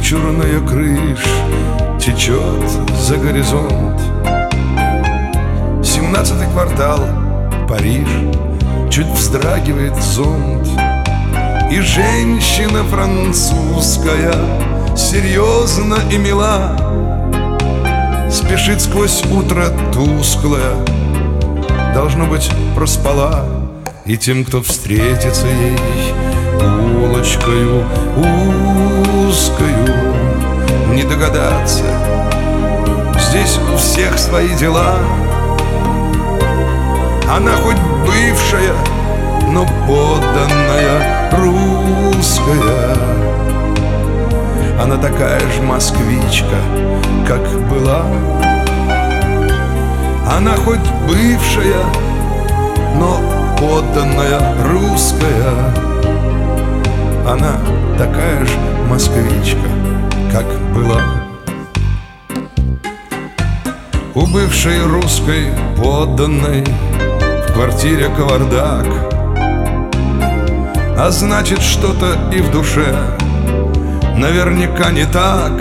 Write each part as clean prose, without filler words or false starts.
вычурная крышь течет за горизонт. 17-й квартал, Париж, чуть вздрагивает зонт. И женщина французская, серьезно и мила, спешит сквозь утро тусклое, должно быть, проспала. И тем, кто встретится ей улочкою узкою, не догадаться, здесь у всех свои дела. Она хоть бывшая, но подданная русская. Она такая же москвичка, как была. Она хоть бывшая, но подданная русская. Она такая же москвичка, как была. У бывшей русской подданной в квартире кавардак, а значит, что-то и в душе наверняка не так.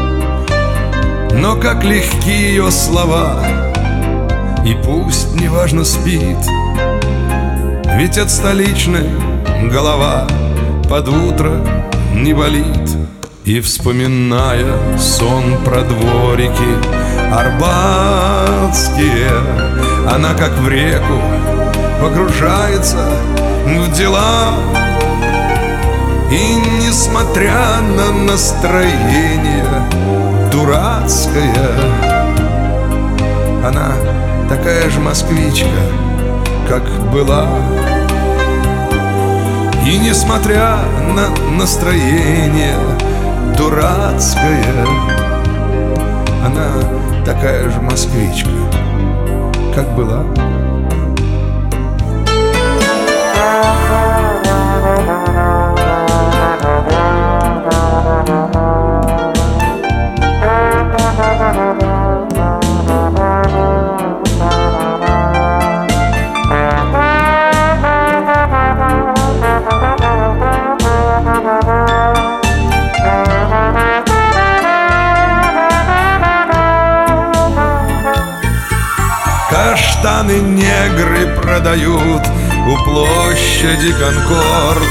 Но как легки ее слова, и пусть неважно спит, ведь от столичной голова под утро не болит. И вспоминая сон про дворики арбатские, она как в реку погружается в дела. И несмотря на настроение дурацкое, она такая же москвичка, как была. И несмотря на настроение дурацкое, она такая же москвичка, как была. Каштаны негры продают у площади Конкорд.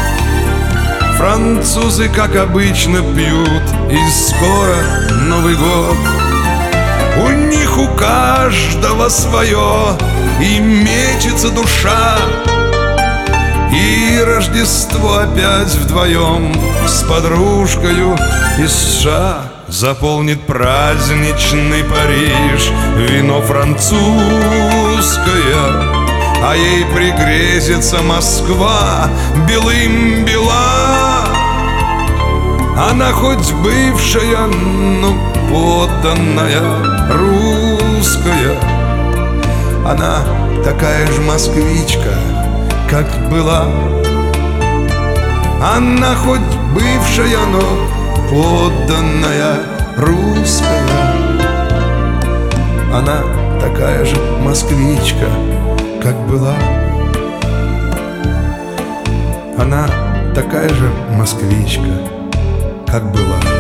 Французы, как обычно, пьют, и скоро Новый год. У них у каждого свое, и мечется душа. И Рождество опять вдвоем с подружкою из США заполнит праздничный Париж вино французское, а ей пригрезится Москва белым бела. Она хоть бывшая, но подданная русская. Она такая же москвичка, как была. Она хоть бывшая, но подданная русская. Она такая же москвичка, как была. Она такая же москвичка, как была.